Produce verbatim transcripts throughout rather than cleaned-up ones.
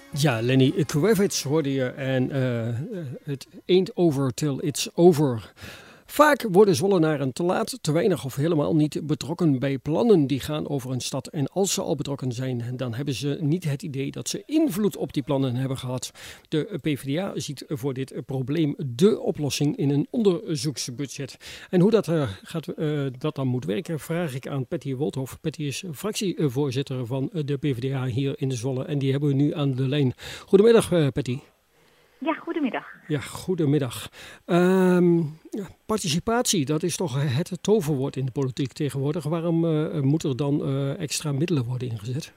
Ja, Lenny Kravitz hoorde je en uh, het ain't over till it's over. Vaak worden Zwollenaren te laat, te weinig of helemaal niet betrokken bij plannen die gaan over een stad. En als ze al betrokken zijn, dan hebben ze niet het idee dat ze invloed op die plannen hebben gehad. De P V D A ziet voor dit probleem de oplossing in een onderzoeksbudget. En hoe dat, uh, gaat, uh, dat dan moet werken, vraag ik aan Patty Wolthoff. Patty is fractievoorzitter van de P V D A hier in Zwolle en die hebben we nu aan de lijn. Goedemiddag, uh, Patty. Ja, goedemiddag. Ja, goedemiddag. Um, participatie, dat is toch het toverwoord in de politiek tegenwoordig. Waarom uh, moet er dan uh, extra middelen worden ingezet?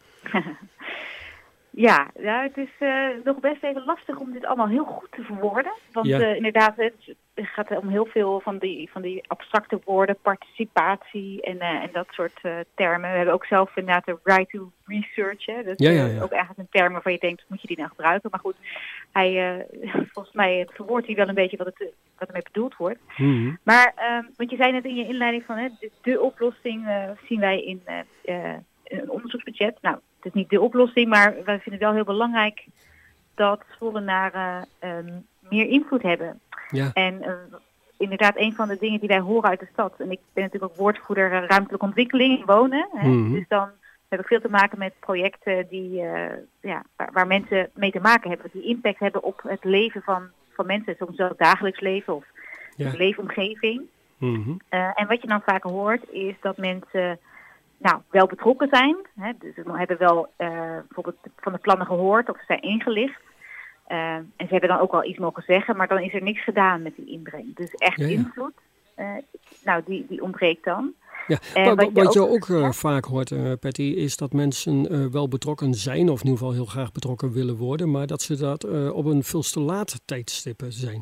ja, nou, het is uh, nog best even lastig om dit allemaal heel goed te verwoorden. Want ja. uh, inderdaad, het gaat om heel veel van die, van die abstracte woorden, participatie en, uh, en dat soort uh, termen. We hebben ook zelf inderdaad de right to research. Hè. Dat is ja, ja, ja. ook eigenlijk een term waarvan je denkt, moet je die nou gebruiken? Maar goed, hij, uh, volgens mij verwoordt hij wel een beetje wat, het, wat ermee bedoeld wordt. Mm-hmm. Maar, uh, want je zei net in je inleiding van, hè, de, de oplossing uh, zien wij in, uh, uh, in een onderzoeksbudget. Nou, het is niet de oplossing, maar wij vinden het wel heel belangrijk dat Zwollenaren uh, um, meer invloed hebben. Ja. En uh, inderdaad, een van de dingen die wij horen uit de stad, en ik ben natuurlijk ook woordvoerder uh, ruimtelijke ontwikkeling, wonen. Hè, mm-hmm. Dus dan heb ik veel te maken met projecten die, uh, ja, waar, waar mensen mee te maken hebben, die impact hebben op het leven van, van mensen, soms wel het dagelijks leven of ja. de leefomgeving. Mm-hmm. Uh, en wat je dan vaak hoort, is dat mensen nou, wel betrokken zijn. Hè, dus ze hebben wel uh, bijvoorbeeld van de plannen gehoord of ze zijn ingelicht. Uh, en ze hebben dan ook wel iets mogen zeggen, maar dan is er niks gedaan met die inbreng. Dus echt ja, ja. invloed, uh, nou die, die ontbreekt dan. Ja, uh, wat, wat je ook, ook uh, ja? vaak hoort, uh, Patty, is dat mensen uh, wel betrokken zijn, of in ieder geval heel graag betrokken willen worden, maar dat ze dat uh, op een veel te laat tijdstip zijn.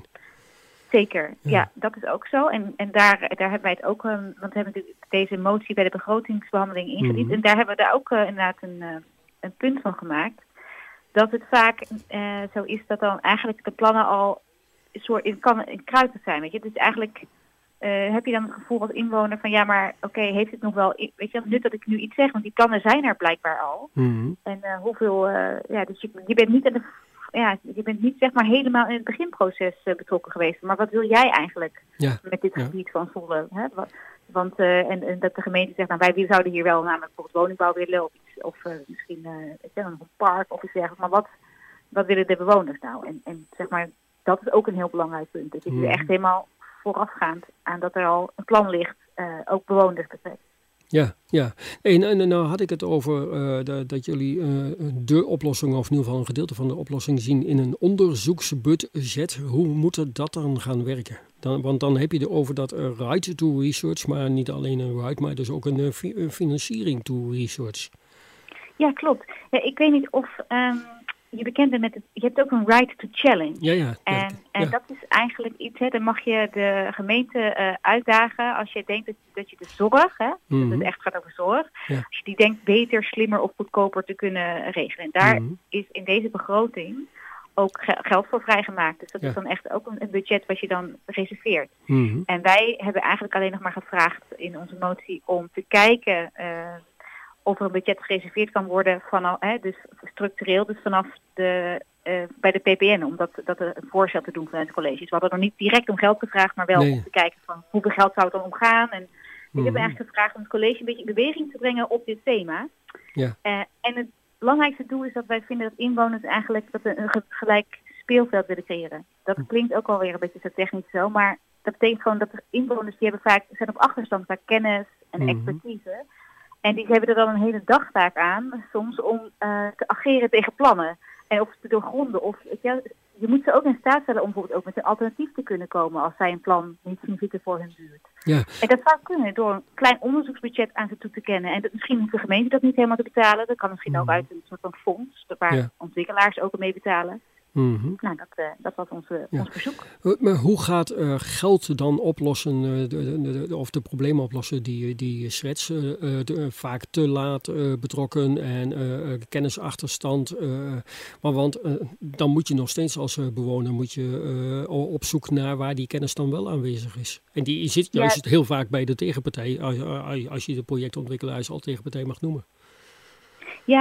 Zeker, ja. ja, dat is ook zo. En, en daar, daar hebben wij het ook, um, want we hebben deze motie bij de begrotingsbehandeling ingediend. Mm-hmm. En daar hebben we daar ook uh, inderdaad een, uh, een punt van gemaakt. Dat het vaak uh, zo is dat dan eigenlijk de plannen al een soort in, kan in kruiden zijn. Weet je? Dus eigenlijk uh, heb je dan het gevoel als inwoner van ja, maar oké, okay, heeft het nog wel, weet je, nut dat ik nu iets zeg, want die plannen zijn er blijkbaar al. Mm-hmm. En uh, hoeveel, uh, ja, dus je, je bent niet aan de, ja, je bent niet zeg maar helemaal in het beginproces uh, betrokken geweest. Maar wat wil jij eigenlijk ja. met dit ja. gebied van Zwolle? Hè? Want uh, en, en dat de gemeente zegt, nou wij zouden hier wel namelijk bijvoorbeeld woningbouw willen of iets, of uh, misschien uh, een park of iets dergelijks. Maar wat, wat willen de bewoners nou? En, en zeg maar, dat is ook een heel belangrijk punt. Dat je mm. echt helemaal voorafgaand aan dat er al een plan ligt, uh, ook bewoners betreft. Ja, ja. En, en nou had ik het over uh, de, dat jullie uh, de oplossing, of in ieder geval een gedeelte van de oplossing zien in een onderzoeksbudget. Hoe moet dat dan gaan werken? Dan, want dan heb je het over dat uh, right to research, maar niet alleen een right, maar dus ook een uh, fi- uh, financiering to research. Ja, klopt. Ja, ik weet niet of um, je bekend bent met het, je hebt ook een right to challenge. Ja, ja. En, ja, en ja. dat is eigenlijk iets, hè, dan mag je de gemeente uh, uitdagen als je denkt dat, dat je de zorg, hè, mm-hmm. dat het echt gaat over zorg, ja. als je die denkt beter, slimmer of goedkoper te kunnen regelen. En daar mm-hmm. is in deze begroting ook ge- geld voor vrijgemaakt. Dus dat ja. is dan echt ook een, een budget wat je dan reserveert. Mm-hmm. En wij hebben eigenlijk alleen nog maar gevraagd in onze motie om te kijken uh, of er een budget gereserveerd kan worden vanaf, hè, dus structureel, dus vanaf de, uh, bij de P P N, om dat, dat een voorstel te doen vanuit de colleges. We hadden nog niet direct om geld gevraagd, maar wel nee. om te kijken van hoeveel geld zou het dan omgaan. En mm-hmm. ik heb eigenlijk gevraagd om het college een beetje in beweging te brengen op dit thema. Ja. Uh, en het belangrijkste doel is dat wij vinden dat inwoners eigenlijk dat we een ge- gelijk speelveld willen creëren. Dat klinkt ook alweer een beetje zo technisch zo, maar dat betekent gewoon dat de inwoners die hebben vaak zijn op achterstand qua kennis en mm-hmm. expertise. En die hebben er dan een hele dagtaak aan, soms om uh, te ageren tegen plannen. En of te doorgronden. Of, ja, je moet ze ook in staat stellen om bijvoorbeeld ook met een alternatief te kunnen komen als zij een plan niet zien zitten voor hun buurt. Ja. En dat zou kunnen door een klein onderzoeksbudget aan ze toe te kennen. En dat, misschien hoeft de gemeente dat niet helemaal te betalen. Dat kan misschien mm. ook uit een soort van fonds, waar ja. ontwikkelaars ook mee betalen. Mm-hmm. Nou, dat, uh, dat was onze, ja. ons verzoek. Maar hoe gaat uh, geld dan oplossen, uh, de, de, de, of de problemen oplossen die, die schreds? Uh, de, vaak te laat uh, betrokken en uh, kennisachterstand. Uh, maar want uh, dan moet je nog steeds als uh, bewoner moet je, uh, op zoek naar waar die kennis dan wel aanwezig is. En die zit juist ja. heel vaak bij de tegenpartij, als, als je de projectontwikkelaars al tegenpartij mag noemen. Ja.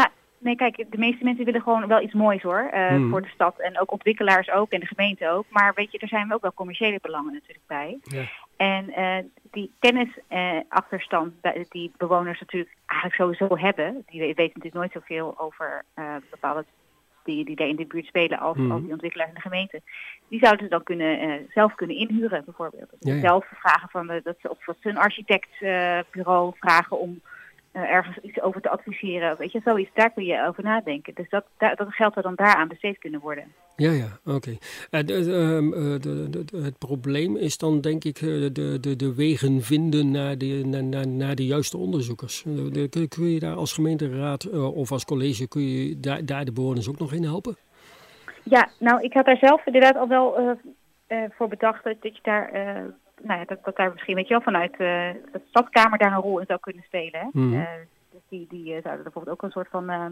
nee, kijk, de meeste mensen willen gewoon wel iets moois hoor, uh, hmm. voor de stad. En ook ontwikkelaars ook en de gemeente ook. Maar weet je, er zijn ook wel commerciële belangen natuurlijk bij. Ja. En uh, die kennisachterstand uh, die bewoners natuurlijk eigenlijk sowieso hebben, die weten natuurlijk nooit zoveel over uh, bepaalde die, die daar in de buurt spelen als, hmm. als die ontwikkelaars in de gemeente. Die zouden ze dan kunnen, uh, zelf kunnen inhuren bijvoorbeeld. Dus ja, ja. Zelf vragen van de, dat ze of ze een architectbureau uh, vragen om uh, ergens iets over te adviseren. Weet je, zoiets, daar kun je over nadenken. Dus dat, daar, dat geld er dan daaraan besteed kunnen worden. Ja, ja, oké. Okay. Uh, uh, uh, het probleem is dan denk ik uh, de, de, de wegen vinden naar de, naar, naar de juiste onderzoekers. Uh, de, kun, kun je daar als gemeenteraad uh, of als college, kun je daar, daar de bewoners ook nog in helpen? Ja, nou ik had daar zelf inderdaad al wel uh, uh, voor bedacht dat je daar, uh, nou ja, dat, dat daar misschien weet je wel vanuit uh, de stadskamer daar een rol in zou kunnen spelen. Hè? Mm. Uh, dus die, die uh, zouden bijvoorbeeld ook een soort van... Uh,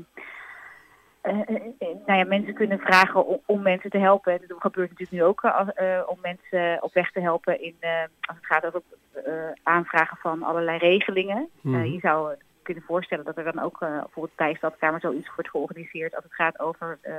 Uh, uh, uh, nou ja, mensen kunnen vragen om, om mensen te helpen. Dat gebeurt natuurlijk nu ook uh, uh, om mensen op weg te helpen in, uh, als het gaat over uh, aanvragen van allerlei regelingen. Mm-hmm. Uh, je zou kunnen voorstellen dat er dan ook uh, bijvoorbeeld bij de stadskamer zoiets wordt georganiseerd als het gaat over uh,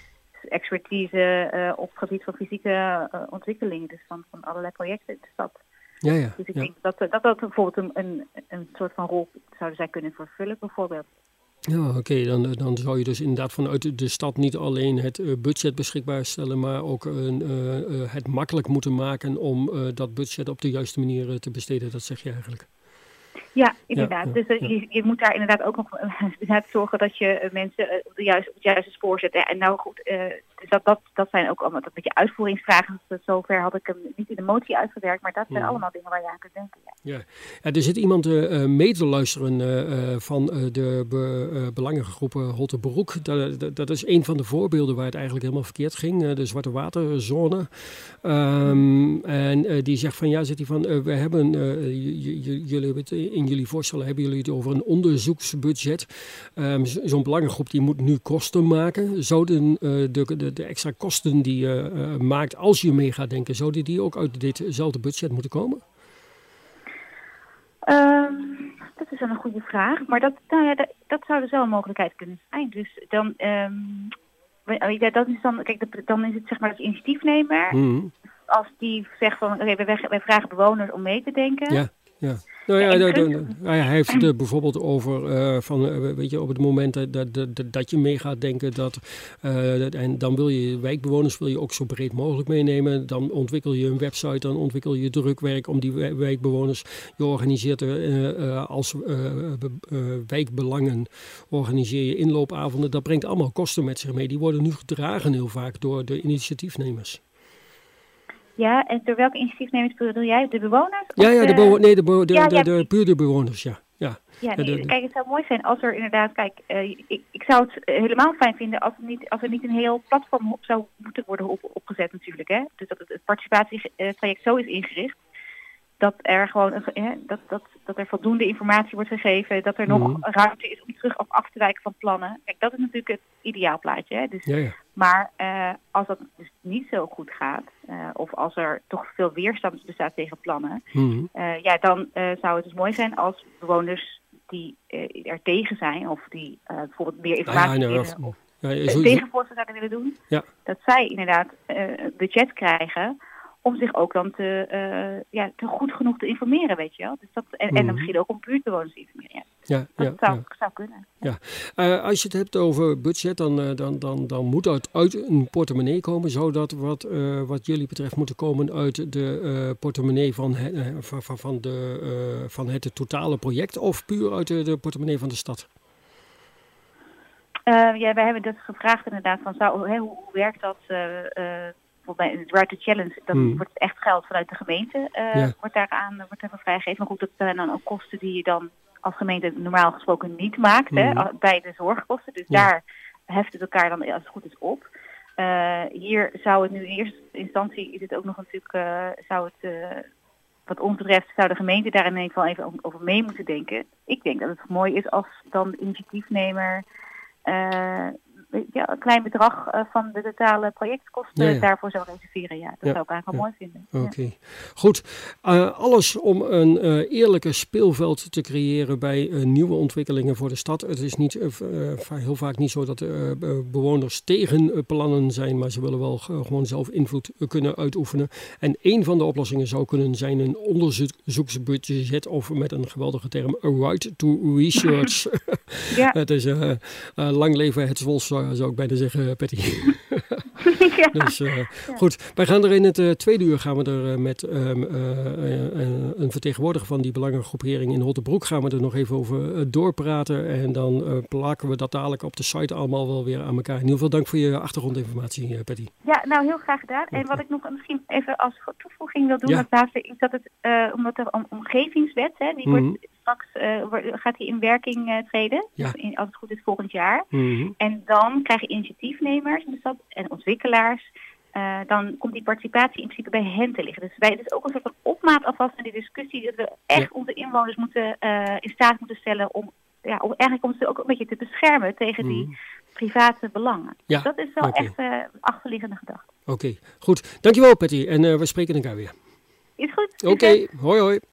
expertise uh, op het gebied van fysieke uh, ontwikkeling. Dus van, van allerlei projecten in de stad. Ja, ja, dus ik ja. denk dat dat, dat, dat bijvoorbeeld een, een, een soort van rol zouden zij kunnen vervullen bijvoorbeeld. Ja, oké. Okay. Dan, dan zou je dus inderdaad vanuit de stad niet alleen het uh, budget beschikbaar stellen, maar ook uh, uh, uh, het makkelijk moeten maken om uh, dat budget op de juiste manier uh, te besteden. Dat zeg je eigenlijk. Ja, inderdaad. Ja, ja, dus uh, ja. je, je moet daar inderdaad ook nog uh, zorgen dat je uh, mensen uh, op, de juiste, op het juiste spoor zet. En nou goed, uh, dus dat, dat, dat zijn ook allemaal een beetje uitvoeringsvragen. Dus zover had ik hem niet in de motie uitgewerkt, maar dat zijn ja. allemaal dingen waar je aan kunt denken. Ja, ja. ja er zit iemand uh, mee te luisteren uh, van uh, de be, uh, belangengroep Holtenbroek. Dat, dat, dat is een van de voorbeelden waar het eigenlijk helemaal verkeerd ging. Uh, de Zwarte Waterzone. Um, en uh, die zegt van ja, zit hij van, uh, we hebben, uh, jullie hebben het in jullie voorstellen, hebben jullie het over een onderzoeksbudget. Um, zo'n belangengroep die moet nu kosten maken. Zouden uh, de, de, de extra kosten die je uh, maakt als je mee gaat denken, zouden die ook uit ditzelfde budget moeten komen? Um, dat is wel een goede vraag. Maar dat, nou ja, dat, dat zou dus wel een mogelijkheid kunnen zijn. Dus dan, um, ja, dat is dan, kijk, dan is het zeg maar het initiatiefnemer. Mm-hmm. Als die zegt van, oké, okay, wij, wij vragen bewoners om mee te denken. Ja, ja. Nou ja, de, de, de, hij heeft het bijvoorbeeld over uh, van, uh, weet je, op het moment dat, dat, dat, dat je mee gaat denken dat, uh, dat, en dan wil je wijkbewoners wil je ook zo breed mogelijk meenemen. Dan ontwikkel je een website, dan ontwikkel je drukwerk om die wijkbewoners. Je organiseert uh, uh, als uh, uh, wijkbelangen, organiseer je inloopavonden. Dat brengt allemaal kosten met zich mee. Die worden nu gedragen heel vaak door de initiatiefnemers. Ja, en door welke initiatiefnemers bedoel jij? De bewoners? Ja, ja, de, bewo- nee, de, bewo- de, ja, de, ja. de, de puur de bewoners, ja. Ja, ja nee, de, de, kijk, het zou mooi zijn als er inderdaad, kijk, uh, ik, ik zou het helemaal fijn vinden als er niet, als er niet een heel platform op zou moeten worden op, opgezet natuurlijk, hè. Dus dat het, het participatietraject zo is ingericht, dat er gewoon, uh, dat, dat, dat er voldoende informatie wordt gegeven, dat er nog mm-hmm. ruimte is om terug of af te wijken van plannen. Kijk, dat is natuurlijk het ideaalplaatje, hè. Dus, ja, ja. Maar uh, als dat dus niet zo goed gaat, uh, of als er toch veel weerstand bestaat tegen plannen, mm-hmm. uh, ja, dan uh, zou het dus mooi zijn als bewoners die uh, er tegen zijn, of die uh, bijvoorbeeld meer informatie ah, ja, willen, of ja, ja, zo, tegenvoorstel zouden willen doen, ja. dat zij inderdaad uh, budget krijgen om zich ook dan te, uh, ja, te goed genoeg te informeren, weet je wel. Dus dat, en, mm. en dan misschien ook om buurtbewoners te informeren. Ja. Ja, dat ja, zou, ja. zou kunnen. Ja. Uh, als je het hebt over budget, dan, uh, dan, dan, dan moet het uit een portemonnee komen. Zou dat wat, uh, wat jullie betreft moeten komen uit de uh, portemonnee van, he, uh, van, van, van, de, uh, van het totale project of puur uit de, de portemonnee van de stad? Uh, ja, wij hebben dat gevraagd inderdaad. Van, zou, hè, hoe, hoe werkt dat? Uh, uh, Bij het Right to Challenge, dan hmm. wordt echt geld vanuit de gemeente uh, ja. wordt daaraan wordt daarvan vrijgegeven. Maar goed, dat zijn dan ook kosten die je dan als gemeente normaal gesproken niet maakt, hmm. hè, bij de zorgkosten. Dus ja. daar heft het elkaar dan als het goed is op. Uh, hier zou het nu in eerste instantie, is het ook nog natuurlijk, uh, zou het, uh, wat ons betreft, zou de gemeente daar in ieder geval even over mee moeten denken. Ik denk dat het mooi is als dan de initiatiefnemer uh, ja, een klein bedrag uh, van de totale projectkosten ja, ja. daarvoor zou reserveren. Ja, dat ja. zou ik eigenlijk wel ja. mooi vinden. Oké, okay. Goed. Uh, alles om een uh, eerlijke speelveld te creëren bij uh, nieuwe ontwikkelingen voor de stad. Het is niet, uh, heel vaak niet zo dat uh, bewoners tegen uh, plannen zijn, maar ze willen wel uh, gewoon zelf invloed uh, kunnen uitoefenen. En een van de oplossingen zou kunnen zijn een onderzoeksbudget, of met een geweldige term, a right to research. ja. Het is uh, uh, lang leven het Zwolse, zou, zou ik bijna zeggen, Patty. ja. Dus uh, ja. goed, wij gaan er in het uh, tweede uur gaan we er uh, met um, uh, uh, een vertegenwoordiger van die belangengroepering in Holtenbroek gaan we er nog even over uh, doorpraten. En dan uh, plakken we dat dadelijk op de site allemaal wel weer aan elkaar. In ieder geval dank voor je achtergrondinformatie, uh, Patty. Ja, nou heel graag gedaan. En wat ik nog misschien even als toevoeging wil doen, ja. als laatste, is dat het, uh, omdat er een omgevingswet, hè, die mm-hmm. wordt straks uh, wordt, gaat die in werking uh, treden, ja. dus in, als het goed is volgend jaar. Mm-hmm. En dan krijgen initiatiefnemers in de stad en ontwikkelaars, uh, dan komt die participatie in principe bij hen te liggen. Dus wij, het is ook een soort van opmaat alvast aan die discussie dat we echt ja. onze inwoners moeten uh, in staat moeten stellen om, ja, om eigenlijk om ze ook een beetje te beschermen tegen mm-hmm. die private belangen. Ja. Dus dat is wel okay. echt een uh, achterliggende gedachte. Oké, okay. Goed. Dankjewel, Patty. En uh, we spreken elkaar weer. Is goed. Oké, okay. Hoi hoi.